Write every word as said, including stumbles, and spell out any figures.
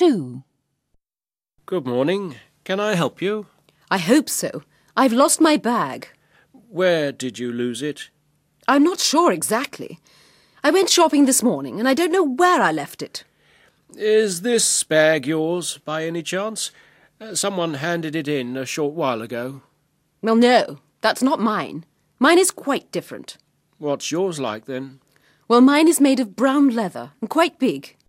two. Good morning. Can I help you? I hope so. I've lost my bag. Where did you lose it? I'm not sure exactly. I went shopping this morning and I don't know where I left it. Is this bag yours, by any chance? Uh, someone handed it in a short while ago. Well, no, that's not mine. Mine is quite different. What's yours like, then? Well, mine is made of brown leather and quite big.